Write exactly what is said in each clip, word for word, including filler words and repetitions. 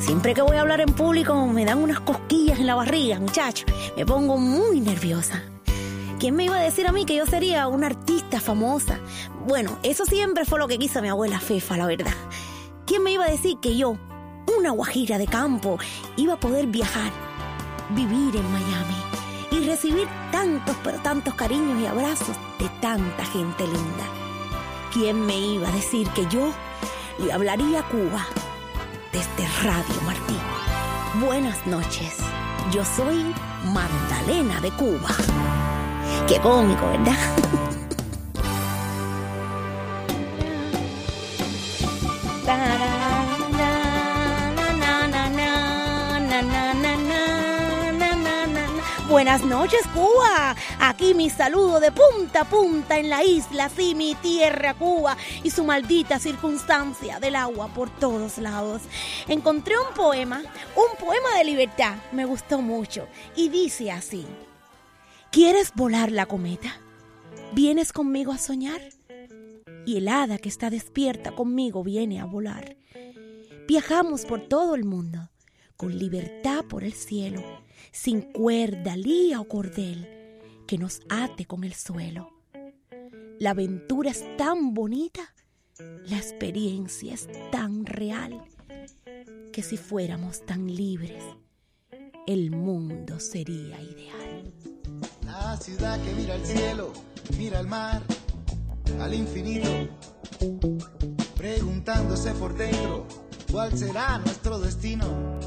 Siempre que voy a hablar en público me dan unas cosquillas en la barriga, muchacho. Me pongo muy nerviosa. ¿Quién me iba a decir a mí que yo sería una artista famosa? Bueno, eso siempre fue lo que quiso mi abuela Fefa, la verdad. ¿Quién me iba a decir que yo, una guajira de campo, iba a poder viajar, vivir en Miami y recibir tantos, pero tantos cariños y abrazos de tanta gente linda? ¿Quién me iba a decir que yo le hablaría a Cuba desde Radio Martí? Buenas noches, yo soy Magdalena de Cuba. Qué cómico, ¿verdad? Buenas noches, Cuba. Aquí mi saludo de punta a punta en la isla, sí, mi tierra, Cuba, y su maldita circunstancia del agua por todos lados. Encontré un poema, un poema de libertad, me gustó mucho, y dice así: ¿quieres volar la cometa? ¿Vienes conmigo a soñar? Y el hada que está despierta conmigo viene a volar. Viajamos por todo el mundo, con libertad por el cielo, sin cuerda, lía o cordel que nos ate con el suelo. La aventura es tan bonita, la experiencia es tan real, que si fuéramos tan libres, el mundo sería ideal. La ciudad que mira al cielo, mira al mar, al infinito, preguntándose por dentro cuál será nuestro destino,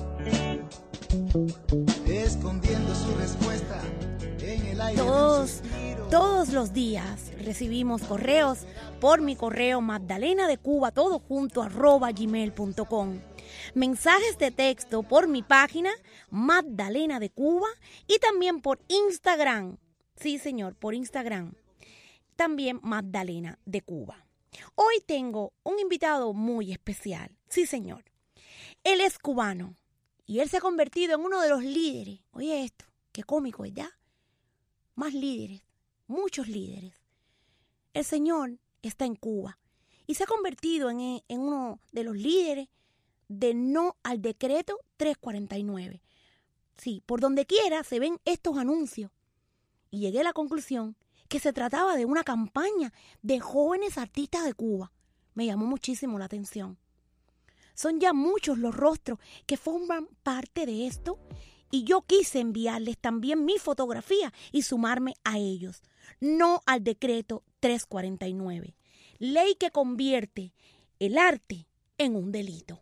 escondiendo su respuesta en el aire. Todos, todos los días recibimos correos por mi correo Magdalena de Cuba, todo junto, arroba gmail punto com. Mensajes de texto por mi página Magdalena de Cuba y también por Instagram. Sí, señor, por Instagram. También Magdalena de Cuba. Hoy tengo un invitado muy especial. Sí, señor. Él es cubano y él se ha convertido en uno de los líderes. Oye esto, qué cómico, ¿verdad? Más líderes, muchos líderes. El señor está en Cuba y se ha convertido en, en uno de los líderes de no al decreto trescientos cuarenta y nueve. Sí, por donde quiera se ven estos anuncios. Y llegué a la conclusión que se trataba de una campaña de jóvenes artistas de Cuba. Me llamó muchísimo la atención. Son ya muchos los rostros que forman parte de esto y yo quise enviarles también mi fotografía y sumarme a ellos. No al decreto trescientos cuarenta y nueve. Ley que convierte el arte en un delito.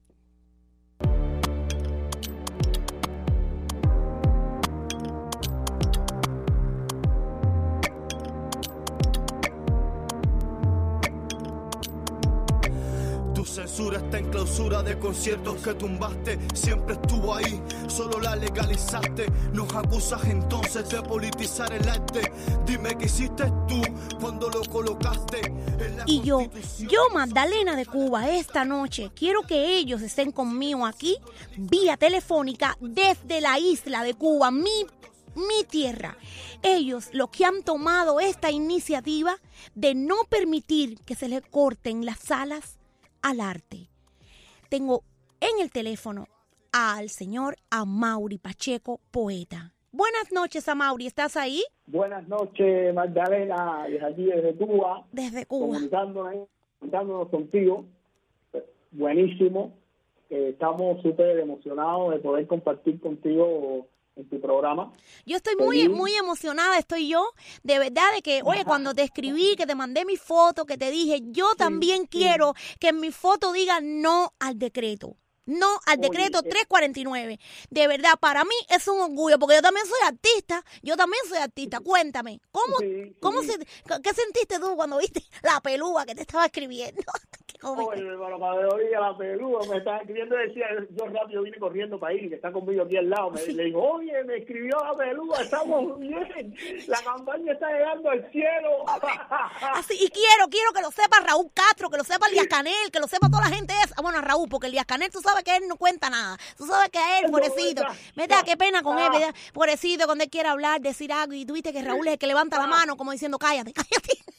Tu censura está en clausura de conciertos que tumbaste. Siempre estuvo ahí, solo la legalizaste. Nos acusas entonces de politizar el arte. Dime qué hiciste tú cuando lo colocaste en la Y yo, yo Magdalena de Cuba, esta noche quiero que ellos estén conmigo aquí, vía telefónica, desde la isla de Cuba, mi mi tierra. Ellos, los que han tomado esta iniciativa de no permitir que se les corten las alas al arte. Tengo en el teléfono al señor Amaury Pacheco, poeta. Buenas noches, Amaury, ¿estás ahí? Buenas noches, Magdalena, desde aquí, desde Cuba. Desde Cuba. Comunicándonos, comunicándonos contigo. Buenísimo. Eh, estamos súper emocionados de poder compartir contigo en tu programa. Yo estoy muy, muy emocionada, estoy yo, de verdad, de que, oye, cuando te escribí, que te mandé mi foto, que te dije, yo sí, también sí. quiero que en mi foto diga no al decreto. No al decreto Oye, trescientos cuarenta y nueve. De verdad, para mí es un orgullo, porque yo también soy artista. Yo también soy artista. Cuéntame, ¿cómo, sí, cómo sí. Se, qué sentiste tú cuando viste la pelúa que te estaba escribiendo? Oye, hermano, cuando oía la pelúa, me estaba escribiendo, decía, yo rápido vine corriendo para ir, que está conmigo aquí al lado. Me, sí. Le digo, oye, me escribió la pelúa, estamos bien. La campaña está llegando al cielo. Así, y quiero, quiero que lo sepa Raúl Castro, que lo sepa Elías Canel, que lo sepa toda la gente esa. Bueno, Raúl, porque Elías Canel, tú sabes que él no cuenta nada. Tú sabes que a él, pobrecito, ¿verdad? Qué pena con él, ¿verdad? Pobrecito, cuando él quiere hablar, decir algo, y tú viste que Raúl es el que levanta la mano como diciendo, cállate, cállate.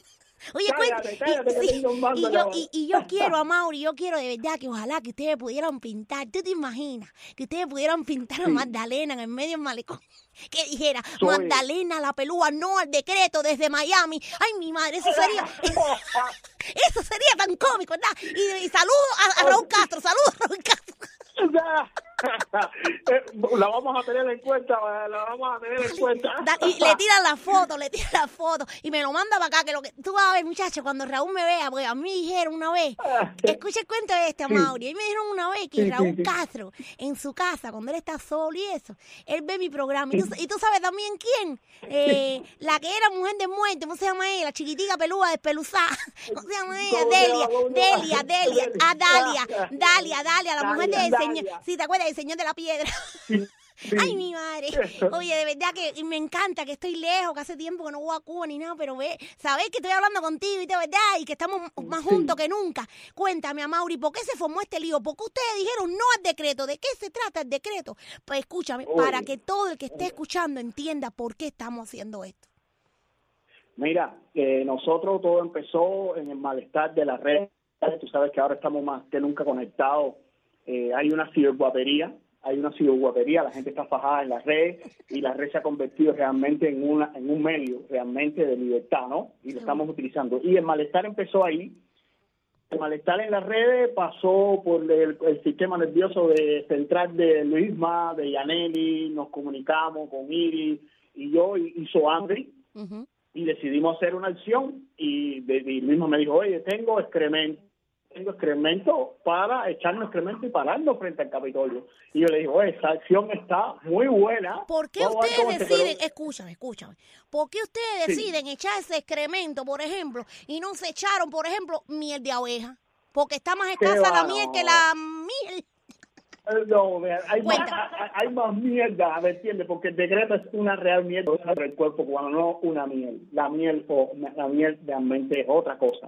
Oye, cállate, cuenta, cállate, y, que sí, tengo un mando y en yo, la mano. y, y yo quiero a Mauri, yo quiero de verdad que ojalá que ustedes pudieran pintar. ¿Tú te imaginas que ustedes pudieran pintar a Sí. Magdalena en el medio del malecón? Que dijera, Soy- Magdalena la pelúa, no al decreto desde Miami. Ay, mi madre, eso sería... Eso sería tan cómico, ¿verdad? Y, y saludo a, a Raúl Castro, saludo a Raúl Castro. La vamos a tener en cuenta, la vamos a tener en cuenta. Da- y le tiran la foto, le tiran la foto y me lo manda para acá, que lo que tú vas a ver, muchachos, cuando Raúl me vea, porque a mí me dijeron una vez, escucha el cuento de este, Mauri, y me dijeron una vez que Sí, Raúl sí, sí. Castro, en su casa, cuando él está solo y eso, él ve mi programa, y tú, y tú sabes también quién, eh, la que era mujer de muerte, ¿cómo se llama ella? La chiquitica pelúa, despeluzada, ¿cómo se llama ella? ¿Cómo se Delia, llama? ¿Cómo se Delia, llama? Delia, ah, Dalia, Dalia, Dalia, la mujer Dalia, del Dalia. señor, si te acuerdas, del señor de la piedra. Sí. Ay, mi madre. Oye, de verdad que me encanta que estoy lejos, que hace tiempo que no voy a Cuba ni nada, pero ve, sabés que estoy hablando contigo y de verdad, y que estamos más juntos que nunca. Cuéntame, Amaury, ¿por qué se formó este lío? ¿Por qué ustedes dijeron no al decreto? ¿De qué se trata el decreto? Pues escúchame, Oye. para que todo el que esté escuchando entienda por qué estamos haciendo esto. Mira, eh, nosotros todo empezó en el malestar de la red. Tú sabes que ahora estamos más que nunca conectados. Eh, hay una ciberguapería, hay una ciberguapería, la gente está fajada en la red y la red se ha convertido realmente en una en un medio realmente de libertad, ¿no? Y lo estamos utilizando. Y el malestar empezó ahí. El malestar en las redes pasó por el, el sistema nervioso de central de Luisma, de Yaneli, nos comunicamos con Iris y yo y, y Soandri. Uh-huh. Y decidimos hacer una acción y, de, y Luisma me dijo, oye, tengo excremento, tengo excremento para echarnos excremento y pararnos frente al Capitolio. Y yo le dije, oye, esa acción está muy buena. ¿Por qué Vamos a ver ustedes cómo se- deciden, pero- escúchame, escúchame, por qué ustedes Sí. deciden echar ese excremento, por ejemplo, y no se echaron, por ejemplo, miel de abeja? Porque está más ¿Qué escasa la va? miel No. que la miel. Eh, No, mira, hay, más, Cuenta. hay, hay más mierda, ¿me entiendes? Porque el decreto es una real mierda sobre el cuerpo cubano, no una miel. La miel o la miel realmente es otra cosa.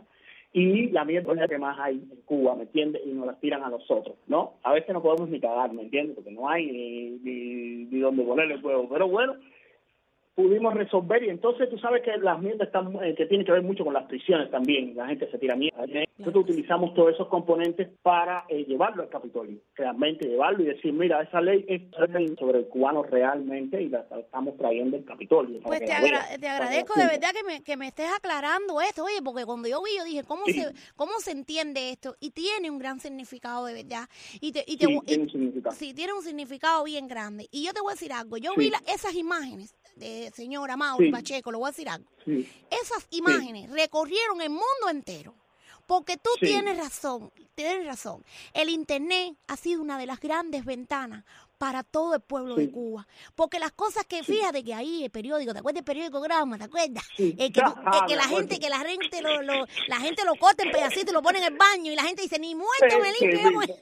Y la miel es la que más hay en Cuba, ¿me entiendes? Y nos la tiran a nosotros, ¿no? A veces no podemos ni cagar, ¿me entiendes? Porque no hay ni, ni, ni donde ponerle el huevo. Pero bueno, pudimos resolver y entonces tú sabes que las mierdas están, eh, que tiene que ver mucho con las prisiones también, la gente se tira mierda. Nosotros utilizamos todos esos componentes para eh, llevarlo al Capitolio, realmente llevarlo y decir, mira, esa ley es sobre el cubano realmente y la, la estamos trayendo al Capitolio. para Pues que te, la agra- vean, te para que agradezco la de sientan. verdad que me, que me estés aclarando esto, oye, porque cuando yo vi, yo dije, ¿cómo, Sí. se, cómo se entiende esto? Y tiene un gran significado de verdad. Y te, y te, Sí, y- tiene un significado. sí, tiene un significado bien grande. Y yo te voy a decir algo, yo Sí. vi la- esas imágenes de señora Mauri Sí. Pacheco, le voy a decir algo. Sí. Esas imágenes recorrieron el mundo entero. Porque tú Sí. tienes razón, tienes razón. El Internet ha sido una de las grandes ventanas para todo el pueblo Sí. de Cuba. Porque las cosas que, fíjate que ahí el periódico, ¿te acuerdas del periódico Grama? ¿Te acuerdas? Sí. El que, tú- Ah, el que me la acuerdo. gente, que la gente lo, lo- la gente lo corta en pedacitos y lo pone en el baño y la gente dice, ni muerto Sí, me sí, limpio. sí. yo me-".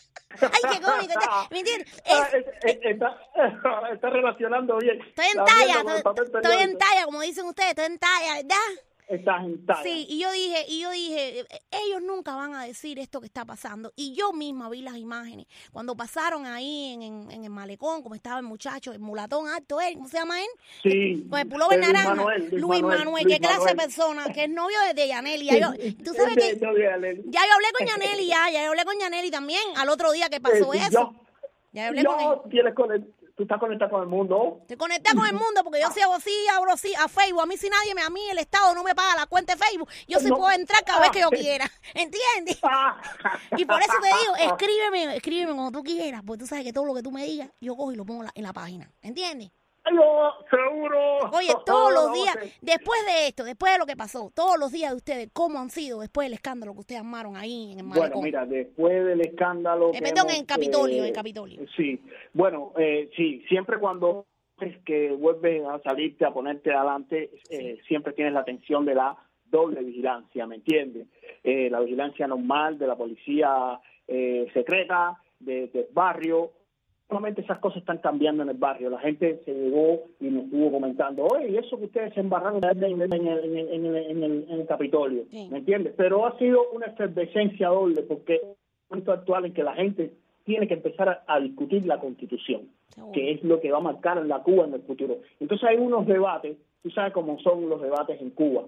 Ay, qué cómico. está- ¿Me entiendes? Ah, Es- es- es- está, está relacionando bien. estoy en la talla, mierda con el estoy, papel estoy en periódico. talla, como dicen ustedes, estoy en talla, ¿verdad? Estás en talla. Sí, y yo dije, y yo dije, eh, ellos nunca van a decir esto que está pasando. Y yo misma vi las imágenes. Cuando pasaron ahí en, en, en el malecón, como estaba el muchacho, el mulatón alto, él, ¿cómo se llama él? Sí. Con el pullover Eh, Luis naranja. Manuel, Luis Luis Manuel, Manuel, qué Luis clase de Manuel. persona, que es novio de, de Yaneli. Ya yo- tú sabes De- que de- de- de- ya yo hablé con Yaneli, ya, ya yo hablé con Yaneli también, al otro día que pasó Eh, eso. yo- ya yo hablé con él. Yo, tienes conect- tú estás conectado con el mundo. Te conectas con el mundo porque yo sí hago así, abro así a Facebook. A mí si nadie me, a mí el Estado no me paga la cuenta de Facebook. Yo sí No. puedo entrar cada vez que yo quiera. ¿Entiendes? Ah. Y por eso te digo, escríbeme, escríbeme cuando tú quieras, porque tú sabes que todo lo que tú me digas, yo cojo y lo pongo en la, en la página. ¿Entiendes? Yo, seguro. Oye, todos los Vamos días, a ver. después de esto, después de lo que pasó, todos los días de ustedes, ¿cómo han sido después del escándalo que ustedes armaron ahí en el Bueno, malecón? mira, después del escándalo... Eh, que perdón, hemos, en Capitolio, eh, en Capitolio. Sí, bueno, eh, sí, siempre cuando es que vuelves a salirte, a ponerte adelante, eh, siempre tienes la atención de la doble vigilancia, ¿me entiendes? Eh, la vigilancia normal de la policía eh, secreta, de, del barrio. Solamente esas cosas están cambiando en el barrio. La gente se llegó y nos estuvo comentando, oye, y eso que ustedes se embarraron en el, en el, en el, en el, en el, en el Capitolio, Sí. ¿me entiendes? Pero ha sido una efervescencia doble porque es un momento actual en que la gente tiene que empezar a, a discutir la Constitución, Seguro. que es lo que va a marcar en la Cuba en el futuro. Entonces hay unos debates, tú sabes cómo son los debates en Cuba,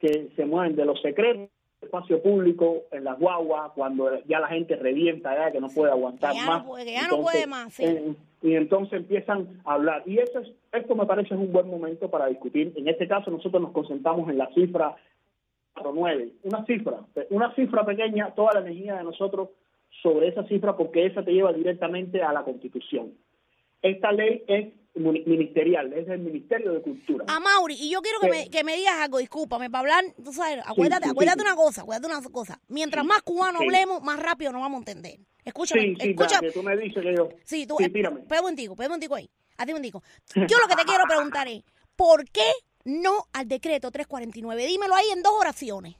que se mueven de los secretos, espacio público, en las guaguas, cuando ya la gente revienta, ya que no puede aguantar ya más. No puede, que ya entonces, no puede más, sí. eh, y entonces empiezan a hablar. Y eso es, esto me parece es un buen momento para discutir. En este caso nosotros nos concentramos en la cifra cuatro nueve, una cifra, una cifra pequeña, toda la energía de nosotros sobre esa cifra, porque esa te lleva directamente a la Constitución. Esta ley es ministerial, es el Ministerio de Cultura. A Mauri, y yo quiero que, me, que me digas algo, discúlpame, para hablar, tú sabes, acuérdate, sí, sí, acuérdate sí. una cosa, acuérdate una cosa. Mientras más cubano sí. hablemos, más rápido nos vamos a entender. Escúchame, sí, sí, escúchame. Que tú me dices que yo... Sí, tú, sí, eh, tírame. Espera un momentico, espera un momentico ahí. A ti un momentico. Yo lo que te quiero preguntar es, ¿por qué no al decreto trescientos cuarenta y nueve? Dímelo ahí en dos oraciones.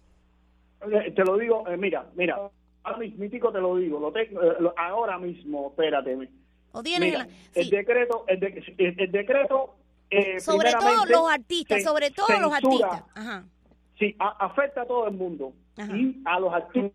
Eh, Te lo digo, eh, mira, mira, ahora mismitico te lo digo, lo tengo, eh, lo- ahora mismo, espérate. ¿O tienes Mira, la- sí. el decreto, el, de- el- el decreto, eh, Sobre todo primeramente, los artistas, cen- sobre todo los censura, artistas. Ajá. Sí, a- afecta a todo el mundo. Ajá. Y a los artistas,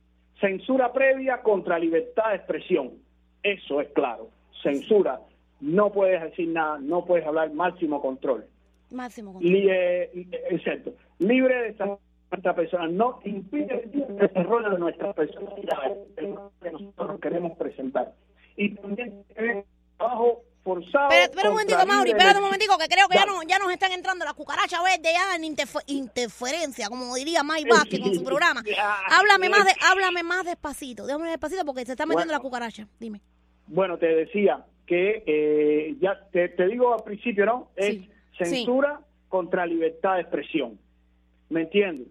censura previa contra libertad de expresión. Eso es claro. Censura. No puedes decir nada, no puedes hablar, máximo control. Máximo control. Li- eh, exacto. Libre de esta- nuestra persona, no impide el desarrollo de nuestra personalidad, que nosotros queremos presentar. Y también eh, trabajo forzado. Espera, espera un contra momentico, Mauri, libre espérate un elección. momentico, que creo que ya, Dale. no, ya nos están entrando las cucarachas verdes ya en interfe- interferencia, como diría Mike Vázquez con su programa. Háblame más de, háblame más despacito, déjame despacito porque se está metiendo Bueno. la cucaracha. Dime. Bueno, te decía que eh, ya te, te digo al principio, ¿no? Es Sí, censura contra libertad de expresión. ¿Me entiendes?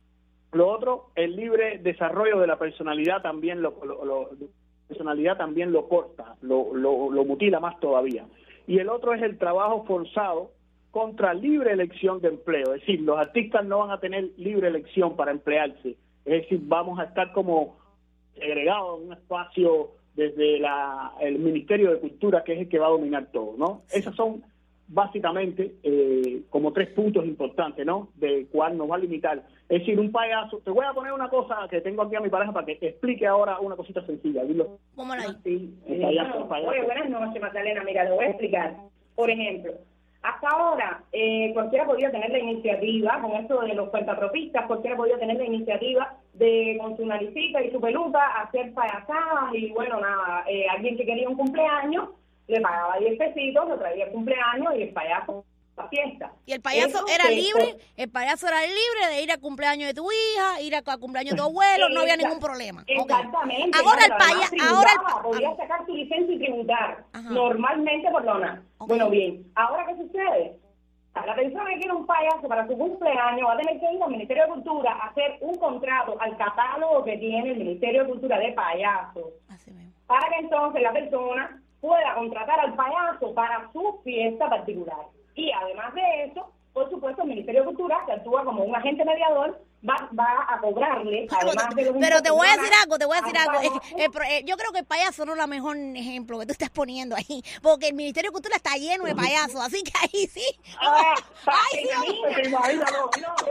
Lo otro, el libre desarrollo de la personalidad también lo, lo, lo- personalidad también lo corta, lo, lo, lo mutila más todavía. Y el otro es el trabajo forzado contra libre elección de empleo. Es decir, los artistas no van a tener libre elección para emplearse. Es decir, vamos a estar como segregados en un espacio desde la, el Ministerio de Cultura, que es el que va a dominar todo, ¿no? Esos son básicamente eh, como tres puntos importantes, ¿no? De cuál nos va a limitar. Es decir, un payaso, te voy a poner una cosa que tengo aquí a mi pareja para que explique ahora una cosita sencilla. Dilo. Póngala ahí. Sí, El sí. payaso, el Bueno, payaso. oye, buenas noches, Magdalena. Mira, lo voy a explicar. Por ejemplo, hasta ahora eh, cualquiera podía tener la iniciativa, con esto de los cuentapropistas, cualquiera podía tener la iniciativa de con su naricita y su peluca hacer payasadas y bueno, nada, eh, alguien que quería un cumpleaños le pagaba diez pesitos, lo traía el cumpleaños y el payaso la fiesta. Y el payaso Eso era que- libre, el payaso era libre de ir al cumpleaños de tu hija, ir al cumpleaños de tu abuelo, no había ningún problema. Ok. Exactamente. Ahora el Claro, payaso, además ahora el tributaba, pa- podía sacar su licencia y tributar. Ajá. Normalmente por lona. Ok. Bueno, bien. Ahora, ¿qué sucede? La persona que quiere un payaso para su cumpleaños va a tener que ir al Ministerio de Cultura a hacer un contrato al catálogo que tiene el Ministerio de Cultura de payasos, Así mismo. para que entonces la persona pueda contratar al payaso para su fiesta particular. Y además de eso, por supuesto, el Ministerio de Cultura, que actúa como un agente mediador, va, va a cobrarle, además de los Pero te voy a decir impuestos, algo, te voy a decir al algo. Es payaso. que el pro- eh, yo creo que el payaso no es el mejor ejemplo que tú estás poniendo ahí, porque el Ministerio de Cultura está lleno de payasos, así que ahí sí. Ah, Ay, Dios mío. Te imaginas, ¿no?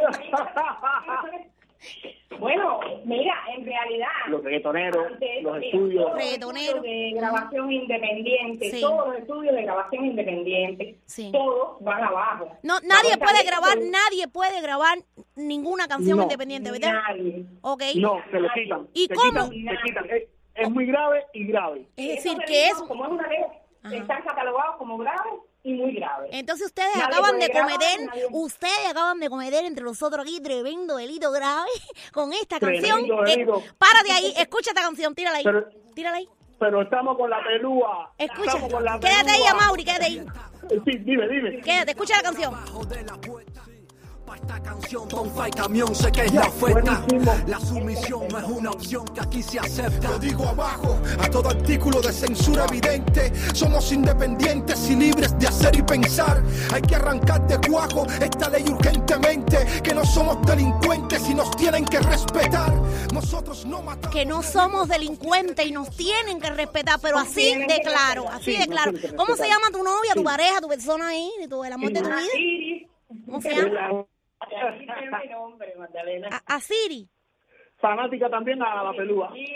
Bueno, mira, en realidad... Los reggaetoneros, antes, los mira, estudios. todos los Reggaetoneros. estudios de grabación independiente, Sí. todos los estudios de grabación independiente, Sí. todos van abajo. No, nadie puede Ahorita, grabar, pues, nadie puede grabar ninguna canción No. independiente, ¿verdad? Nadie. Ok. No, se lo quitan. ¿Y se cómo? quitan, se quitan. Es, es muy grave y grave. Es Esos decir, que es... delitos, como es una ley, Ajá. están catalogados como graves y muy graves. Entonces ustedes Nadie acaban puede de grabar, cometer, nadie- ustedes acaban de cometer entre nosotros aquí tremendo delito grave con esta Tremendo canción. Eh, delito. para de ahí, escucha esta canción, tírala ahí, Pero- tírala ahí. Pero estamos con la pelúa. Escucha, Estamos con la quédate ahí, pelúa. Amaury, quédate ahí. Sí, dime, dime. Quédate, escucha la canción. de la puerta. Pa' esta canción, Tonfa y Camión, sé que es la oferta. Buenísimo. La sumisión no es una opción que aquí se acepta. Lo digo abajo, a todo artículo de censura evidente. Somos independientes y libres de hacer y pensar. Hay que arrancar de cuajo esta ley urgentemente. Que no somos delincuentes y nos tienen que respetar. Nosotros no matamos. Que no somos delincuentes y nos tienen que respetar, pero Nos así tienen de que claro, respetar. así Sí, de nos claro. tienen que ¿Cómo se respetar. llama tu novia, tu Sí. pareja, tu persona ahí, tu, el amor de tu vida? Iris. ¿Cómo se llama? La- Así es mi nombre, Magdalena. A, a Siri. fanática también a la pelúa. Iris,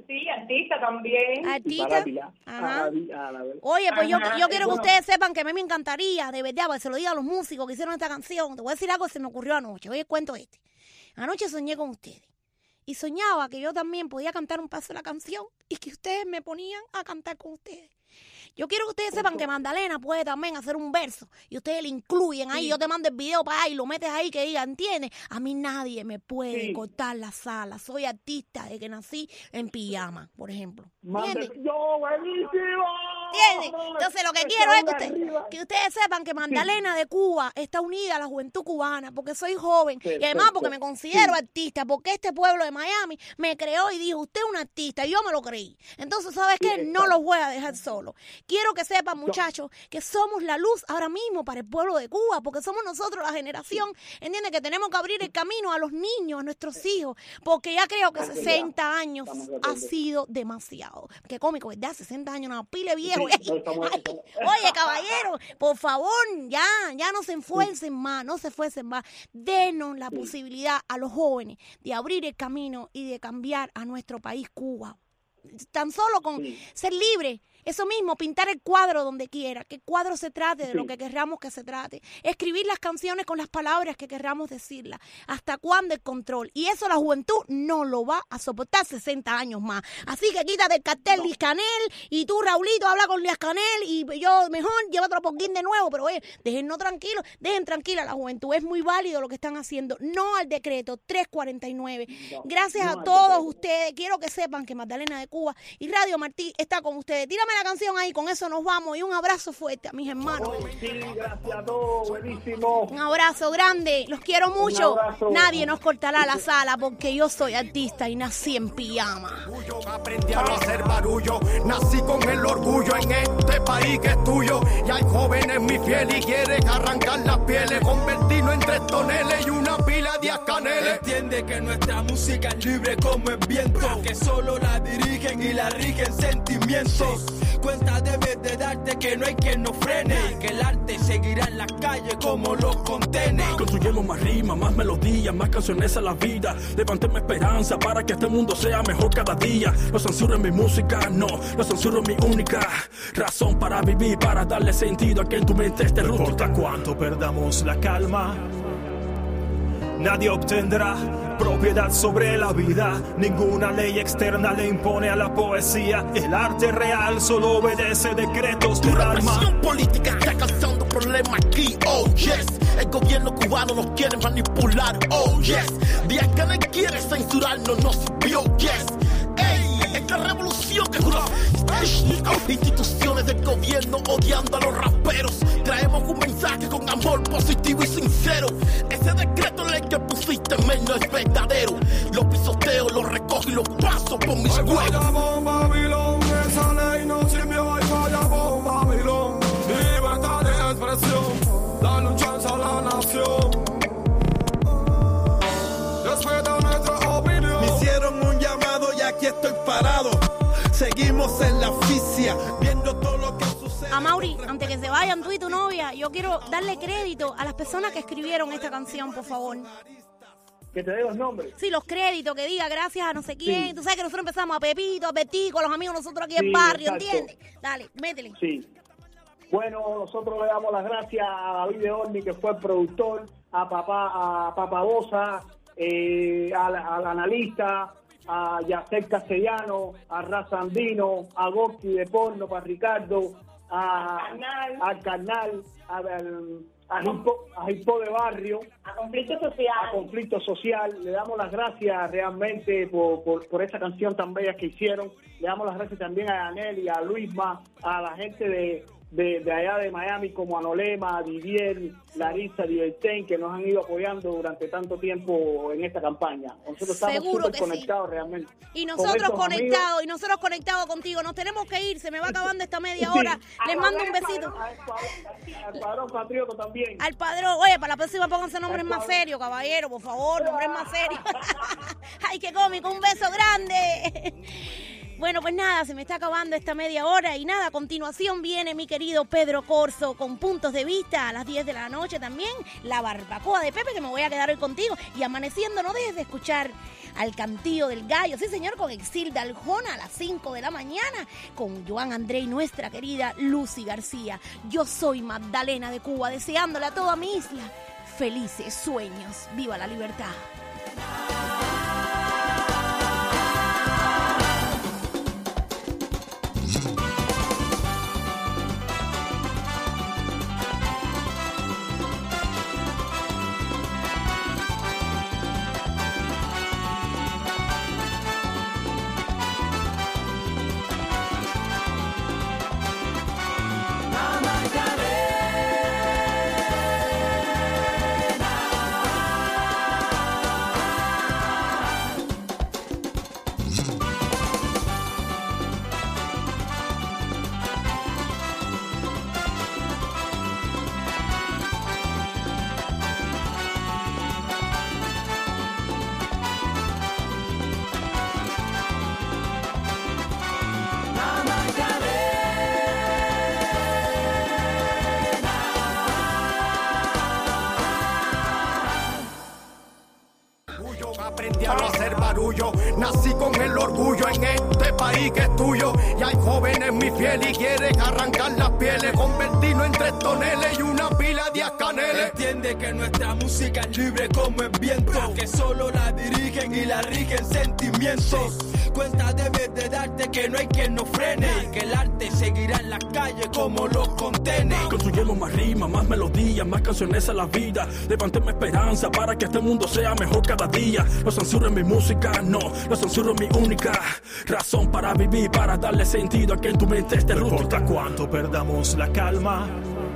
sí, artista también. Artista. Ajá. Oye, pues yo, yo quiero que ustedes sepan que a mí me encantaría, de verdad, porque se lo diga a los músicos que hicieron esta canción. Te voy a decir algo que se me ocurrió anoche. Oye, cuento este. Anoche soñé con ustedes. Y soñaba que yo también podía cantar un paso de la canción y que ustedes me ponían a cantar con ustedes. Yo quiero que ustedes sepan que Magdalena puede también hacer un verso y ustedes le incluyen ahí. Sí. Yo te mando el video para ahí y lo metes ahí que diga, ¿entiendes? A mí nadie me puede sí. cortar la sala. Soy artista desde que nací en pijama, por ejemplo. ¿Entiendes? ¡Yo, buenísimo! ¿Entiendes? Entonces lo que quiero es que, usted, que ustedes sepan que Magdalena sí. de Cuba está unida a la juventud cubana porque soy joven sí, y además porque me considero sí. artista, porque este pueblo de Miami me creó y dijo, usted es un artista, y yo me lo creí. Entonces, ¿sabes qué? Sí, no los voy a dejar solo. Quiero que sepan, muchachos, que somos la luz ahora mismo para el pueblo de Cuba, porque somos nosotros la generación, ¿entiendes? Que tenemos que abrir el camino a los niños, a nuestros hijos, porque ya creo que sesenta años ha sido demasiado. Qué cómico, ¿verdad? sesenta años, una pile viejo. Sí, no estamos, Ay, oye, caballero, por favor, ya, ya no se esfuercen más, no se esfuercen más. Denos la sí. posibilidad a los jóvenes de abrir el camino y de cambiar a nuestro país, Cuba. Tan solo con sí. ser libre. Eso mismo, pintar el cuadro donde quiera, que el cuadro se trate de sí. lo que querramos que se trate. Escribir las canciones con las palabras que querramos decirlas. ¿Hasta cuándo el control? Y eso la juventud no lo va a soportar sesenta años más. Así que quítate el cartel, no. Liz Canel, y tú, Raulito, habla con Liz Canel, y yo mejor llevo otro poquín de nuevo, pero oye, déjennos tranquilos, dejen tranquila a la juventud. Es muy válido lo que están haciendo. No al decreto trescientos cuarenta y nueve. No, Gracias no a todos ustedes. Quiero que sepan que Magdalena de Cuba y Radio Martí está con ustedes. Tírame la canción ahí, con eso nos vamos, y un abrazo fuerte a mis hermanos. Sí, gracias a todos, buenísimo. Un abrazo grande, los quiero mucho. Nadie nos cortará la sala porque yo soy artista y nací en pijama. Aprendí a no hacer barullo, nací con el orgullo en este país que es tuyo. Y hay jóvenes mi fiel y quieren arrancar las pieles, convertirlo en tres toneles y una pila de ascaneles. Entiende que nuestra música es libre como el viento, que solo la dirigen y la rigen sentimientos. Cuenta debes de darte que no hay quien nos frene y que el arte seguirá en las calles como los contenes. Construyemos más rimas, más melodías, más canciones a la vida. Levánteme esperanza para que este mundo sea mejor cada día. No censuro mi música, no, no censuro mi única razón para vivir, para darle sentido a que en tu mente esté rústica. No importa cuánto perdamos la calma, nadie obtendrá propiedad sobre la vida. Ninguna ley externa le impone a la poesía. El arte real solo obedece decretos de la alma. La política está causando problemas aquí, oh yes. El gobierno cubano nos quiere manipular, oh yes. Díaz Canel quiere censurarnos, no sirvió, yes. Ey, esta revolución que jura instituciones del gobierno odiando a los raperos. Traemos un mensaje con amor positivo y sincero. Ese decreto ley que pusiste en medio es verdadero. Los pisoteos los recojo y los paso por mis huevos. Vayamos Babilón, esa ley no sirvió. Ay, vayamos Babilón, libertad de expresión, la lucha a la nación. Respeta nuestra opinión. Me hicieron un llamado y aquí estoy parado. Seguimos en la oficia, viendo todo lo que sucede. A Mauri, antes que se vayan tú y tu novia, yo quiero darle crédito a las personas que escribieron esta canción, por favor. Que te dé los nombres. Sí, los créditos, que diga gracias a no sé quién. Sí. Tú sabes que nosotros empezamos a Pepito, a Petico, a los amigos nosotros aquí en sí, el barrio, exacto. ¿entiendes? Dale, métele. Sí. Bueno, nosotros le damos las gracias a David de Orni, que fue el productor, a papá, a Papa Bosa, eh, al, al analista, a Yacer Castellano, a Raza Andino, a Gorky de Porno, para Ricardo, a al Carnal, a, a, Hipo, a Hipo de Barrio, a Conflicto Social. A Conflicto Social. Le damos las gracias realmente por, por, por esa canción tan bella que hicieron. Le damos las gracias también a Anel y a Luisma, a la gente de De, de allá de Miami, como Anolema, Didier, Larissa, Diverten, que nos han ido apoyando durante tanto tiempo en esta campaña. Nosotros estamos Seguro súper conectados sí. realmente. Y nosotros conectados, amigos. y nosotros conectados contigo. Nos tenemos que ir, se me va acabando esta media hora. Sí. Les mando un besito. Al padrón patriota también. Al padrón, oye, para la próxima pónganse nombres más serios, caballero, por favor, nombres más serios. Ay, qué cómico, un beso grande. Bueno, pues nada, se me está acabando esta media hora y nada, a continuación viene mi querido Pedro Corzo con Puntos de Vista a las diez de la noche también, la barbacoa de Pepe, que me voy a quedar hoy contigo, y amaneciendo no dejes de escuchar al cantillo del gallo, sí señor, con Exilda Aljona a las cinco de la mañana, con Joan André y nuestra querida Lucy García. Yo soy Magdalena de Cuba, deseándole a toda mi isla felices sueños. ¡Viva la libertad! Nací con el orgullo en este país que es tuyo. Y hay jóvenes mi fiel y quieren arrancar las pieles, convertirnos en tres toneles y una pila de ascaneles. Entiende que nuestra música es libre como el viento, que solo la dirigen y la rigen sentimientos. Cuenta debes de darte que no hay quien nos frene, y que el arte seguirá en las calles como los contenes. Construyemos más rimas, más melodías, más canciones a la vida. Levánteme esperanza para que este mundo sea mejor cada día. No censuro en mi música, no, no censuro mi única razón para vivir, para darle sentido a que en tu mente esté rústica. No importa cuánto perdamos la calma,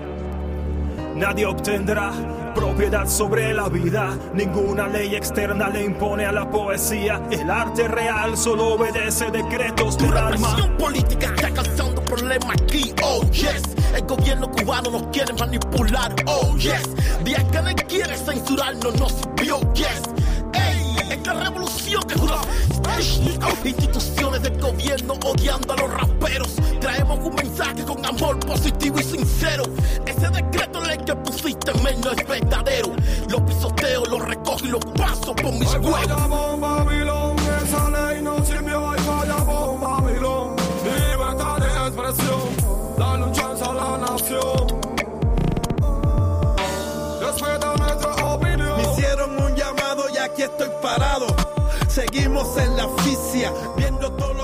nadie obtendrá propiedad sobre la vida. Ninguna ley externa le impone a la poesía. El arte real solo obedece decretos del alma. Tu represión política está causando problemas aquí, oh yes. El gobierno cubano nos quiere manipular, oh yes. Díaz Canel quiere censurarnos, no sirvió, yes. Ey, esta revolución que juró. Instituciones del gobierno odiando a los raperos. Traemos un mensaje con amor positivo y sincero. Ese decreto ley que pusiste men no es verdadero. Los pisoteo, los recojo y los paso por mis huevos. Fallamos Babilón, esa ley no sirvió. Y fallamos Babilón, libertad de expresión, dale chance a la nación. Respeta nuestra opinión. Me hicieron un llamado y aquí estoy parado. Seguimos en la asfixia, viendo todo